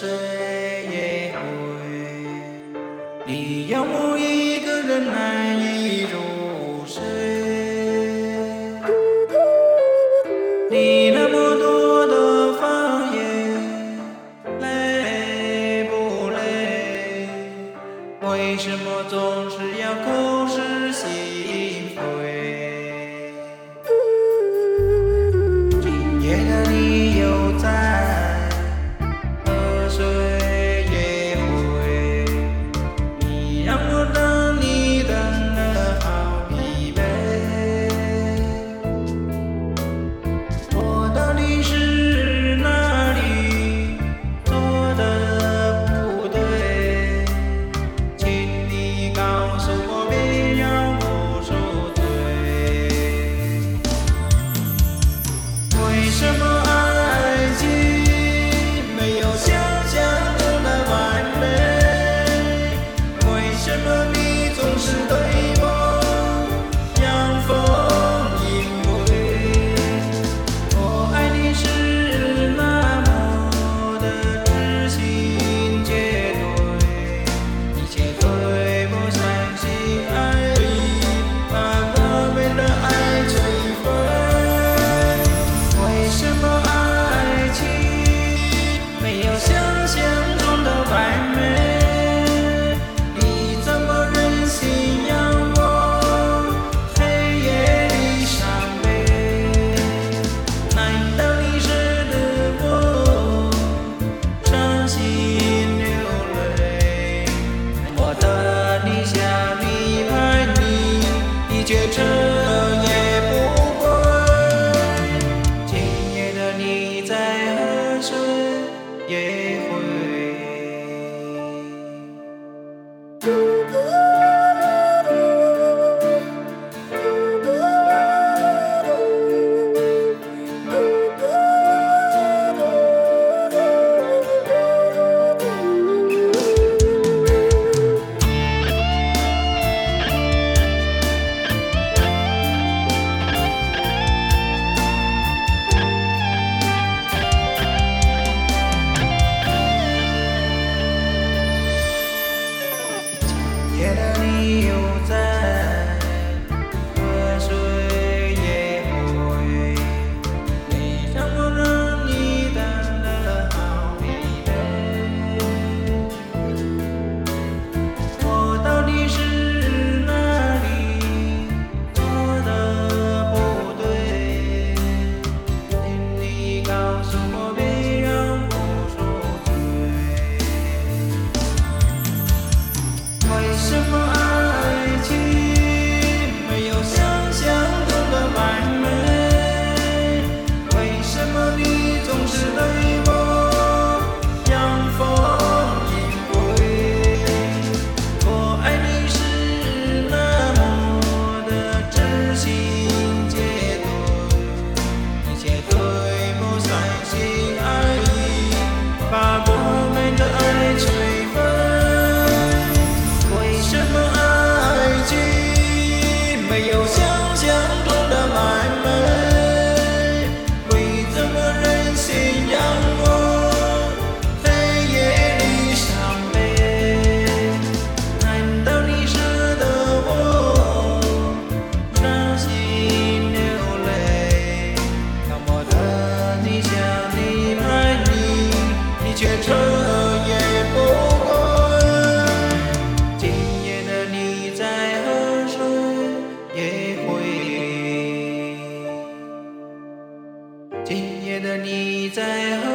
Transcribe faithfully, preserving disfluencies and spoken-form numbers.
睡也会。你让我一个人难以入睡。你那么多的谎言，累不累？为什么总是要口是心非？今夜的你又在喝水也会，你让我等你等得好疲惫。我到底是哪里做的不对？请你告诉我，别让我受罪。为什么爱情没有想象中的完美？为什么你总是对我阳奉阴违？我爱你是那么的知心绝对，一切对我相信爱已把我们的爱摧毁。为什么爱情没有想象中的完美？你怎么忍心让我黑夜里伤悲？难道你舍得我伤心流泪？我等你想你盼你，你却彻夜不归。今夜的你在喝水也会。今夜的你又在喝水也会，没让我让你等得好疲惫。我到底是哪里做的不对？请你告诉我，别让我受罪。为什么爱情没有想象中的完美？为什么你总是对我阳奉阴违？我爱你是那么的知心绝对，一切对我相信爱已把我们的爱摧毁。为什么爱情没有想象中的完美？为怎么忍心让我黑夜里伤悲？难道你舍得我伤心流泪？当我等你想你盼你，你却彻夜不归。今夜的你在喝水也会，今夜的你在喝